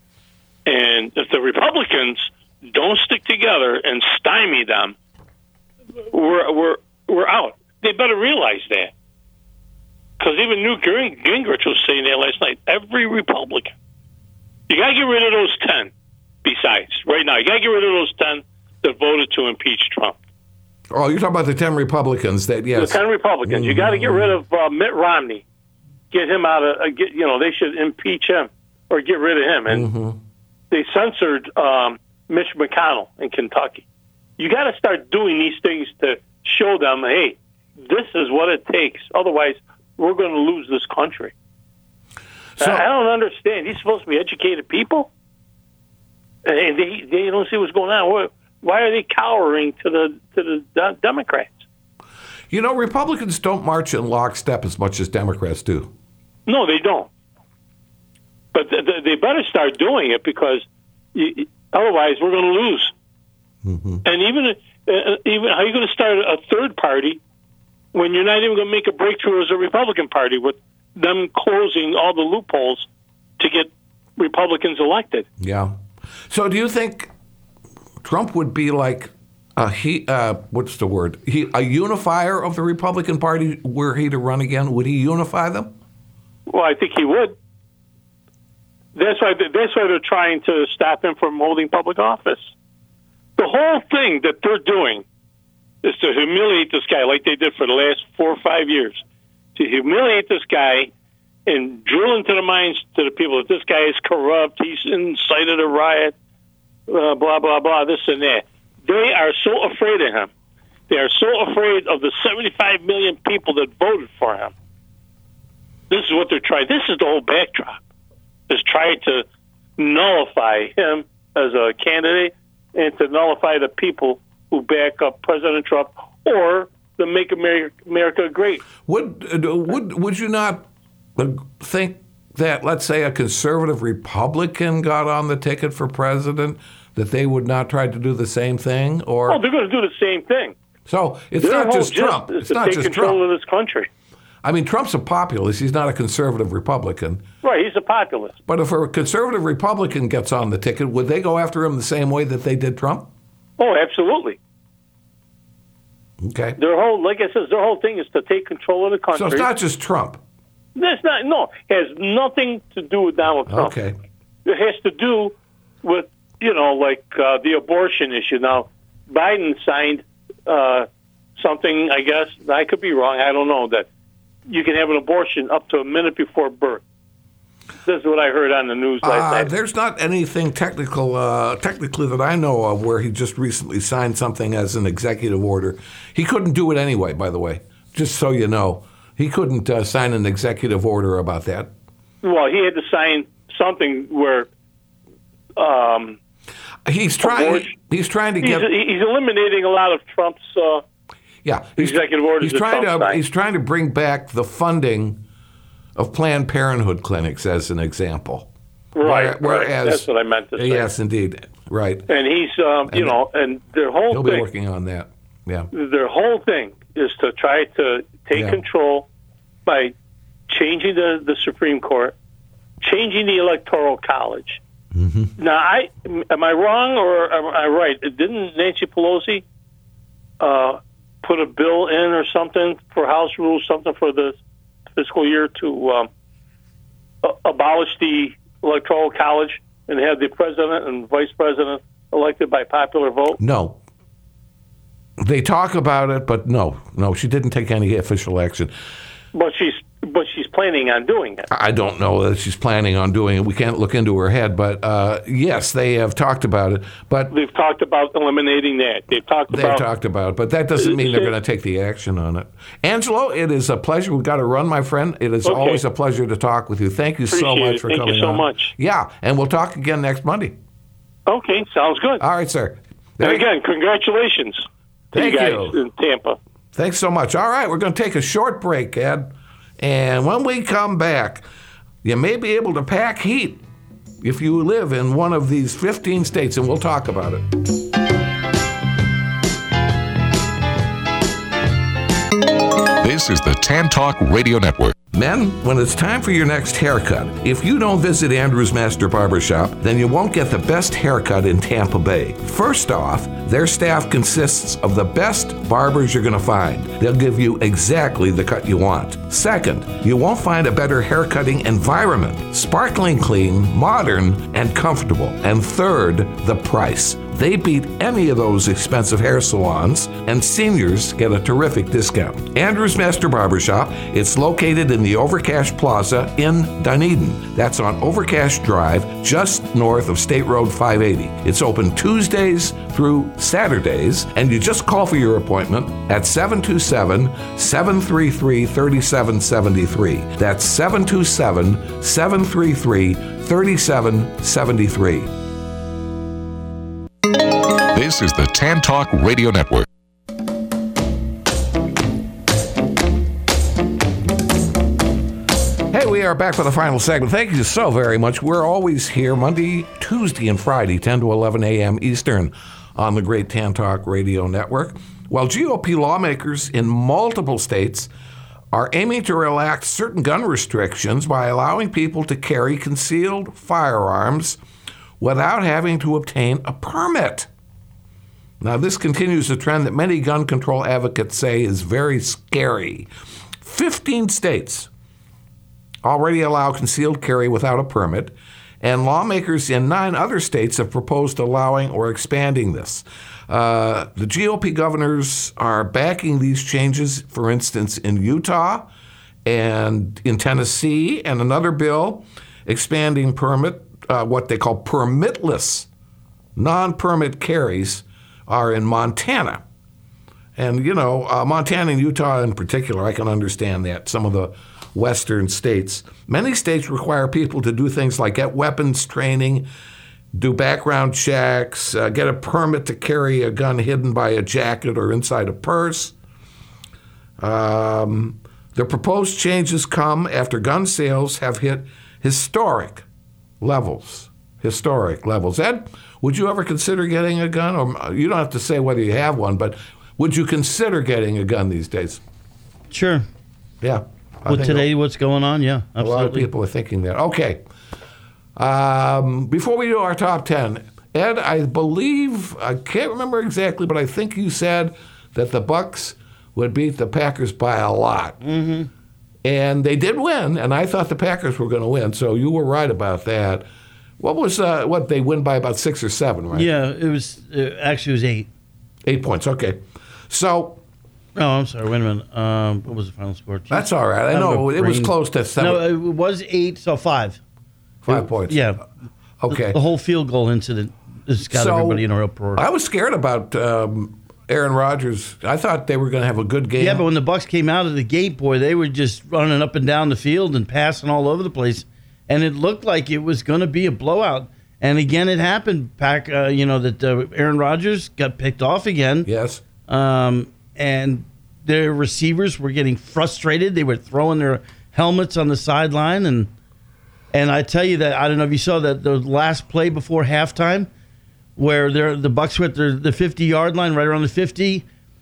And if the Republicans don't stick together and stymie them, we're we're we're out. They better realize that. Because even Newt Ging- Gingrich was saying that last night. Every Republican, you got to get rid of those ten. Besides, right now, you got to get rid of those ten that voted to impeach Trump. Oh, you're talking about the ten Republicans that yes, The ten Republicans. You got to get rid of uh, Mitt Romney. Get him out of. Uh, get you know they should impeach him or get rid of him. And Mm-hmm. they censored um, Mitch McConnell in Kentucky. You got to start doing these things to show them, hey, this is what it takes. Otherwise, we're going to lose this country. So- I I don't understand. These supposed to be educated people, and they they don't see what's going on. Why- Why are they cowering to the to the de- Democrats? You know, Republicans don't march in lockstep as much as Democrats do. No, they don't. But th- th- they better start doing it because you, otherwise we're going to lose. Mm-hmm. And even uh, even how are you going to start a third party when you're not even going to make a breakthrough as a Republican Party with them closing all the loopholes to get Republicans elected. Yeah. So do you think Trump would be like a he? Uh, what's the word? He a unifier of the Republican Party were he to run again? Would he unify them? Well, I think he would. That's why. That's why they're trying to stop him from holding public office. The whole thing that they're doing is to humiliate this guy, like they did for the last four or five years. To humiliate this guy and drill into the minds to the people that this guy is corrupt, he's incited a riot, uh, blah, blah, blah, this and that. They are so afraid of him. They are so afraid of the seventy-five million people that voted for him. This is what they're trying. This is the whole backdrop, is trying to nullify him as a candidate and to nullify the people who back up President Trump or the Make America, America Great. Would would would you not think that, let's say, a conservative Republican got on the ticket for president, that they would not try to do the same thing? Or oh, they're going to do the same thing. So it's Their not whole just gist Trump. is It's to not take just control Trump. of this country. I mean, Trump's a populist. He's not a conservative Republican. Right, he's a populist. But if a conservative Republican gets on the ticket, would they go after him the same way that they did Trump? Oh, absolutely. Okay. Their whole, like I said, their whole thing is to take control of the country. So it's not just Trump. That's not, no, it has nothing to do with Donald Trump. Okay. It has to do with, you know, like uh, the abortion issue. Now, Biden signed uh, something, I guess, I could be wrong, I don't know, that you can have an abortion up to a minute before birth. This is what I heard on the news last Uh, night. there's not anything technical, uh, technically that I know of where he just recently signed something as an executive order. He couldn't do it anyway, by the way, just so you know. He couldn't uh, sign an executive order about that. Well, he had to sign something where um, he's trying. abortion, He's trying to he's, get. He's eliminating a lot of Trump's uh, yeah, he's, executive orders. He's trying Trump to. signed. He's trying to bring back the funding of Planned Parenthood clinics, as an example. Right, Where- right. That's what I meant to say. Yes, indeed. Right. And he's, um, you And know, and their whole He'll thing. be working on that. Yeah. Their whole thing is to try to take Yeah. control by changing the, the Supreme Court, changing the Electoral College. Mm-hmm. Now, I am I wrong or am I right? Didn't Nancy Pelosi uh, put a bill in or something for House rules, something for the fiscal year to um, a- abolish the Electoral College and have the president and vice president elected by popular vote? No. They talk about it, but no, no, she didn't take any official action. But she's but she's planning on doing it. I don't know that she's planning on doing it. We can't look into her head, but uh, yes, they have talked about it. But They've talked about eliminating that. They've talked they've about talked about it, but that doesn't mean they're going to take the action on it. Angelo, it is a pleasure. We've got to run, my friend. It is Okay. always a pleasure to talk with you. Thank you so Appreciate much it. for Thank you coming so on. much. Yeah, and we'll talk again next Monday. Okay, sounds good. All right, sir. And again, congratulations to Thank you guys you. in Tampa. Thanks so much. All right, we're going to take a short break, Ed. And when we come back, you may be able to pack heat if you live in one of these fifteen states, and we'll talk about it. This is the Tan Talk Radio Network. Men, when it's time for your next haircut, if you don't visit Andrew's Master Barbershop, then you won't get the best haircut in Tampa Bay. First off, their staff consists of the best barbers you're going to find. They'll give you exactly the cut you want. Second, you won't find a better haircutting environment. Sparkling clean, modern, and comfortable. And third, the price. They beat any of those expensive hair salons, and seniors get a terrific discount. Andrew's Master Barbershop, it's located in the Overcash Plaza in Dunedin. That's on Overcash Drive, just north of State Road five eighty. It's open Tuesdays through Saturdays, and you just call for your appointment at seven two seven, seven three three, three seven seven three. That's seven two seven, seven three three, three seven seven three. This is the Tan Talk Radio Network. Hey, we are back for the final segment. Thank you so very much. We're always here Monday, Tuesday, and Friday, ten to eleven a.m. Eastern on the great Tan Talk Radio Network. While G O P lawmakers in multiple states are aiming to relax certain gun restrictions by allowing people to carry concealed firearms without having to obtain a permit. Now, this continues a trend that many gun control advocates say is very scary. fifteen states already allow concealed carry without a permit, and lawmakers in nine other states have proposed allowing or expanding this. Uh, the G O P governors are backing these changes, for instance, in Utah and in Tennessee, and another bill expanding permit, uh, what they call permitless non-permit carries are in Montana. And, you know, uh, Montana and Utah in particular, I can understand that, some of the western states. Many states require people to do things like get weapons training, do background checks, uh, get a permit to carry a gun hidden by a jacket or inside a purse. Um, the proposed changes come after gun sales have hit historic levels. Historic levels. Ed, would you ever consider getting a gun? Or you don't have to say whether you have one, but would you consider getting a gun these days? Sure. Yeah. I Well, think today, what's going on? Yeah, a lot of absolutely. people are thinking that. Okay. Um, before we do our top ten, Ed, I believe, I can't remember exactly, but I think you said that the Bucks would beat the Packers by a lot. Mm-hmm. And they did win, and I thought the Packers were going to win, so you were right about that. What was, uh, what, they win by about six or seven, right? Yeah, it was, uh, actually it was eight. Eight points, okay. So. Oh, I'm sorry, wait a minute. Um, what was the final score? Jeez. That's all right. I have know, a it was brain- close to seven. No, it was eight, so five. Five It- points. Yeah. Okay. The, the whole field goal incident has got So, everybody in a uproar. I was scared about um, Aaron Rodgers. I thought they were going to have a good game. Yeah, but when the Bucks came out of the gate, boy, they were just running up and down the field and passing all over the place, and it looked like it was going to be a blowout. And again, it happened. Pack, uh, you know, that uh, Aaron Rodgers got picked off again. Yes. Um, and their receivers were getting frustrated. They were throwing their helmets on the sideline, and and I tell you that I don't know if you saw that the last play before halftime, where they're, the Bucks were at their, the fifty-yard line, right around the fifty.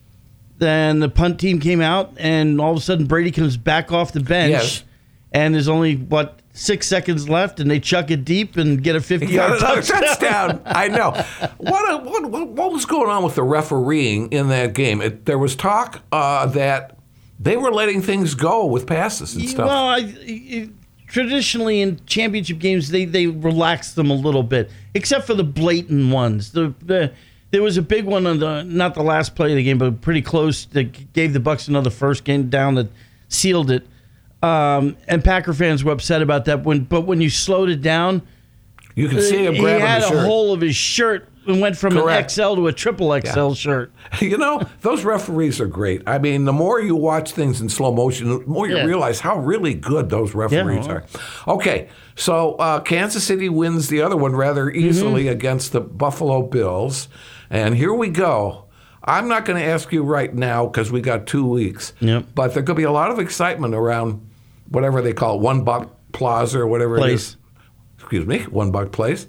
Then the punt team came out, and all of a sudden Brady comes back off the bench, Yes. and there's only what six seconds left, and they chuck it deep and get a fifty-yard Got another touchdown. touchdown. I know. What, a, what what what was going on with the refereeing in that game? It, there was talk uh, that they were letting things go with passes and stuff. Well, I, I- traditionally in championship games, they, they relax them a little bit, except for the blatant ones. The, the there was a big one on the not the last play of the game, but pretty close that gave the Bucks another first game down that sealed it. Um, and Packer fans were upset about that. When but when you slowed it down, you can see him he grabbing had the a shirt. hole of his shirt and went from Correct. an X L to a triple X L Yeah. shirt. You know, those referees are great. I mean, the more you watch things in slow motion, the more you Yeah. realize how really good those referees Yeah. are. Okay, so uh, Kansas City wins the other one rather easily Mm-hmm. against the Buffalo Bills. And here we go. I'm not going to ask you right now because we got two weeks. Yep. But there could be a lot of excitement around whatever they call it, One Buck Plaza or whatever it Place. is. Excuse me, One Buck Place.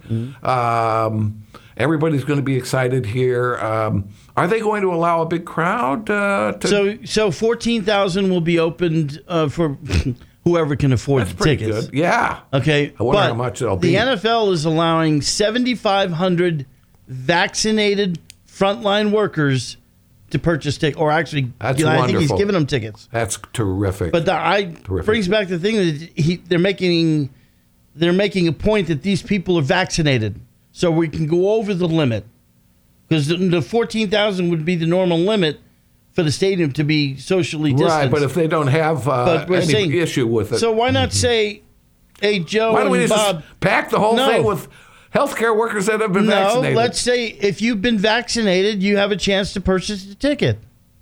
Um, everybody's going to be excited here. Um, are they going to allow a big crowd? Uh, to, So so fourteen thousand will be opened uh, for whoever can afford that's the pretty tickets. good. Yeah. Okay, I wonder but how much it'll the be. N F L is allowing seventy-five hundred vaccinated frontline workers to purchase tickets, or actually, That's you know, I think he's wonderful. giving them tickets. That's terrific. But the, I Terrific. brings back the thing that he, they're making they're making a point that these people are vaccinated, so we can go over the limit because the, the fourteen thousand would be the normal limit for the stadium to be socially distanced. right, but if they don't have uh, But we're any saying- issue with it, So why not say, "Hey, Joe why don't we and just Bob, pack the whole No. thing with healthcare workers that have been no, vaccinated? let's say if you've been vaccinated, you have a chance to purchase the ticket."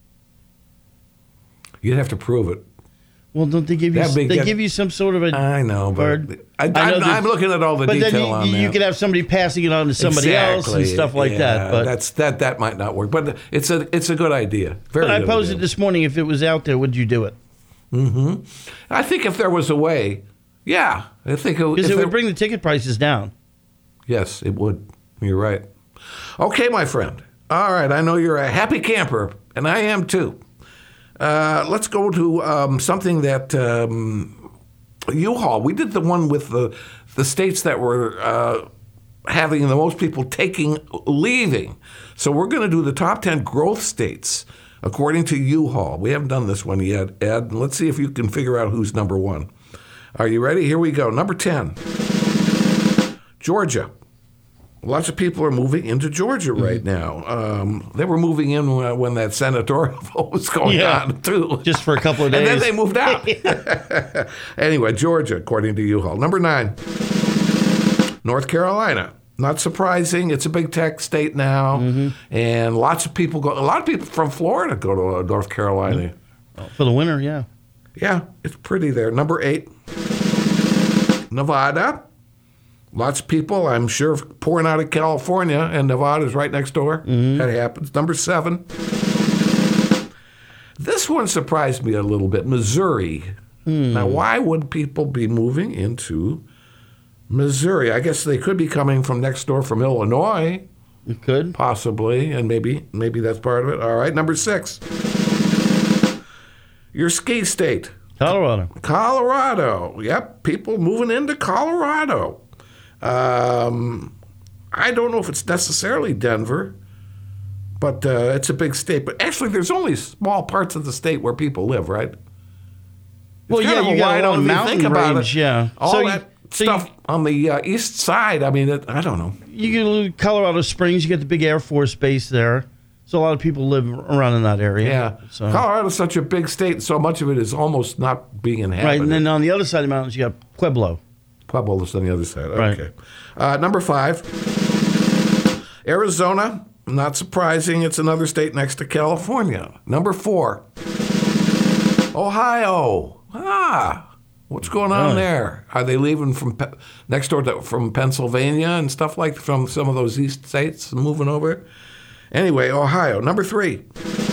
You'd have to prove it. Well, don't they give you? That'd be They good. give you some sort of a. I know, but Card. I, I know I'm, that- I'm looking at all the but detail then you, on you that. could have somebody passing it on to somebody else and Exactly. stuff like Yeah, that. But that's that that might not work. But it's a it's a good idea. Very But I good posed idea. it this morning. If it was out there, would you do it? Mm-hmm. I think if there was a way, yeah, I think it, Because if it there- would bring the ticket prices down. Yes, it would. You're right. Okay, my friend. All right, I know you're a happy camper, and I am too. Uh, let's go to um, something that um, U-Haul. We did the one with the the states that were uh, having the most people taking leaving. So we're going to do the top ten growth states according to U-Haul. We haven't done this one yet, Ed. Let's see if you can figure out who's number one. Are you ready? Here we go. Number ten, Georgia. Lots of people are moving into Georgia right now. Um, they were moving in when, when that senatorial vote was going Yeah. on, too. Just for a couple of days. And then they moved out. Anyway, Georgia, according to U-Haul. Number nine, North Carolina. Not surprising. It's a big tech state now. Mm-hmm. And lots of people go, a lot of people from Florida go to uh, North Carolina. For the winter, yeah. Yeah, it's pretty there. Number eight, Nevada. Lots of people, I'm sure, pouring out of California, and Nevada's right next door. Mm-hmm. That happens. Number seven. This one surprised me a little bit. Missouri. Hmm. Now, why would people be moving into Missouri? I guess they could be coming from next door from Illinois. You could. Possibly, and maybe maybe that's part of it. All right, number six. Your ski state. Colorado. Colorado. Yep, people moving into Colorado. Um, I don't know if it's necessarily Denver, but uh, it's a big state. But actually, there's only small parts of the state where people live, right? It's Well, kind yeah, of a you got wide a lot of open- if you mountain think about range, it, yeah. All So you- that so you- stuff on the uh, east side, I mean, it, I don't know. You get to Colorado Springs, you get the big Air Force base there. So a lot of people live around in that area. Yeah. So. Colorado's such a big state, so much of it is almost not being inhabited. Right, and then on the other side of the mountains, you got Pueblo. Pueblo's on the other side. Right. Okay. Uh, number five, Arizona. Not surprising. It's another state next to California. Number four, Ohio. Ah, what's going on Really? there? Are they leaving from Pe- next door to, from Pennsylvania and stuff like from some of those east states and moving over? Anyway, Ohio. Number three,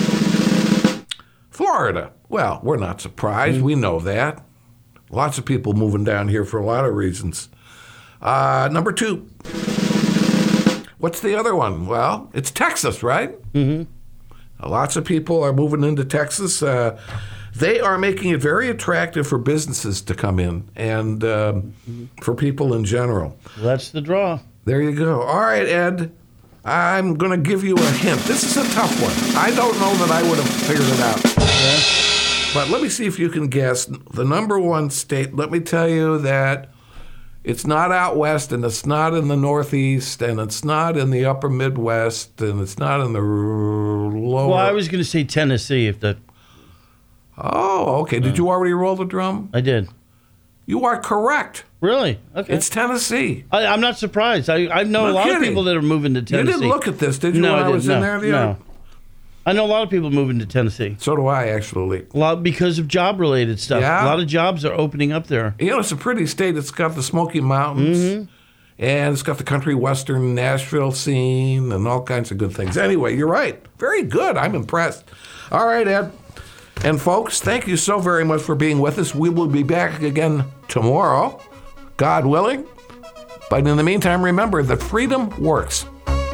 Florida. Well, we're not surprised. Mm. We know that. Lots of people moving down here for a lot of reasons. Uh, number two. What's the other one? Well, it's Texas, right? Mm-hmm. Lots of people are moving into Texas. Uh, they are making it very attractive for businesses to come in and um, for people in general. Well, that's the draw. There you go. All right, Ed. I'm going to give you a hint. This is a tough one. I don't know that I would have figured it out. Yeah. But let me see if you can guess. The number one state, let me tell you that it's not out west, and it's not in the northeast, and it's not in the upper Midwest, and it's not in the r- lower. Well, I was going to say Tennessee if the. Oh, okay. Did you already roll the drum? I did. You are correct. Really? Okay. It's Tennessee. I, I'm not surprised. I, I know No a lot kidding. of people that are moving to You Tennessee. didn't look at this, did you, no, when I, I was didn't. in no, there the no. other? I know a lot of people moving to Tennessee. So do I, actually. A lot because of job-related stuff. Yeah. A lot of jobs are opening up there. You know, it's a pretty state. It's got the Smoky Mountains, Mm-hmm. and it's got the country western Nashville scene and all kinds of good things. Anyway, you're right. Very good. I'm impressed. All right, Ed. And folks, thank you so very much for being with us. We will be back again tomorrow, God willing. But in the meantime, remember that freedom works.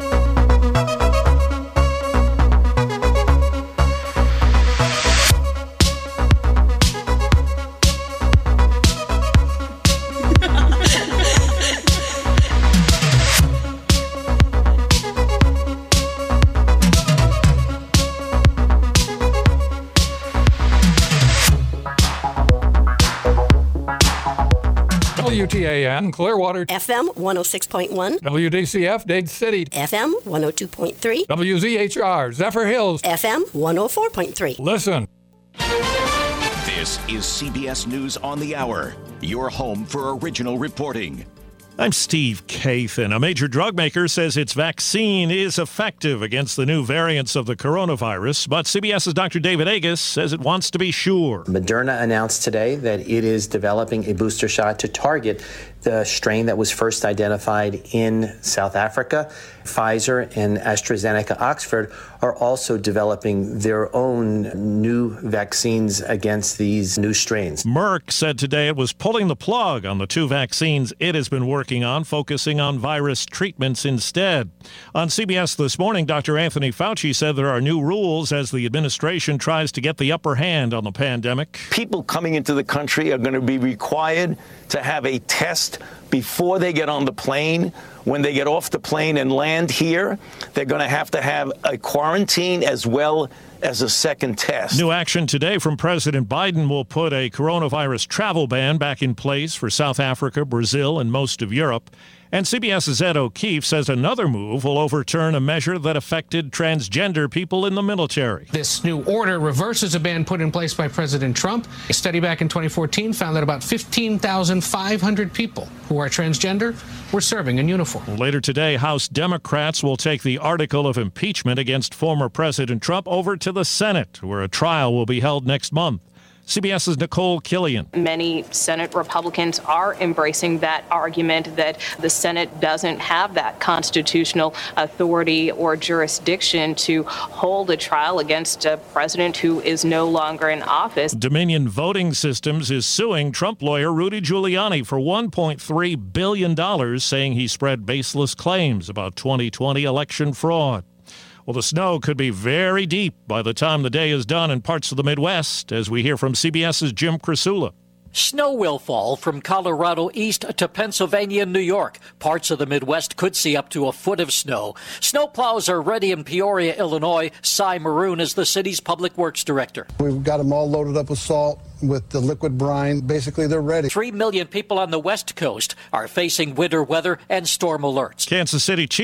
W T A N, Clearwater. F M one oh six point one. W D C F, Dade City. F M one oh two point three. W Z H R, Zephyr Hills. F M one oh four point three. Listen. This is C B S News on the Hour, your home for original reporting. I'm Steve Kathan. A major drug maker says its vaccine is effective against the new variants of the coronavirus, but CBS's Doctor David Agus says it wants to be sure. Moderna announced today that it is developing a booster shot to target the strain that was first identified in South Africa. Pfizer and AstraZeneca Oxford are also developing their own new vaccines against these new strains. Merck said today it was pulling the plug on the two vaccines it has been working on, focusing on virus treatments instead. On C B S This Morning, Doctor Anthony Fauci said there are new rules as the administration tries to get the upper hand on the pandemic. People coming into the country are going to be required to have a test before they get on the plane. When they get off the plane and land here, they're going to have to have a quarantine as well as a second test. New action today from President Biden will put a coronavirus travel ban back in place for South Africa, Brazil, and most of Europe. And CBS's Ed O'Keefe says another move will overturn a measure that affected transgender people in the military. This new order reverses a ban put in place by President Trump. A study back in twenty fourteen found that about fifteen thousand five hundred people who are transgender were serving in uniform. Later today, House Democrats will take the article of impeachment against former President Trump over to the Senate, where a trial will be held next month. CBS's Nicole Killian. Many Senate Republicans are embracing that argument that the Senate doesn't have that constitutional authority or jurisdiction to hold a trial against a president who is no longer in office. Dominion Voting Systems is suing Trump lawyer Rudy Giuliani for one point three billion dollars, saying he spread baseless claims about twenty twenty election fraud. Well, the snow could be very deep by the time the day is done in parts of the Midwest, as we hear from CBS's Jim Krasula. Snow will fall from Colorado east to Pennsylvania and New York. Parts of the Midwest could see up to a foot of snow. Snowplows are ready in Peoria, Illinois. Cy Maroon is the city's public works director. We've got them all loaded up with salt, with the liquid brine. Basically, they're ready. Three million people on the West Coast are facing winter weather and storm alerts. Kansas City Chiefs